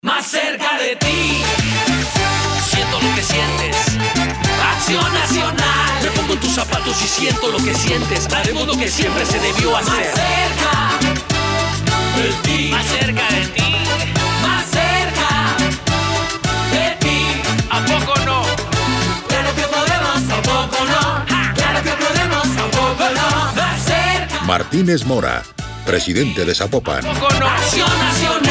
Más cerca de ti. Siento lo que sientes. Acción Nacional. Me pongo en tus zapatos y siento lo que sientes. Haremos lo que siempre se debió hacer. Más cerca de ti. Más cerca de ti. Más cerca de ti. ¿A poco no? Claro que podemos, ¿a poco no? Claro que podemos, ¿a poco no? Más cerca. Martínez Mora, presidente de Zapopan. ¿A poco no? Acción Nacional.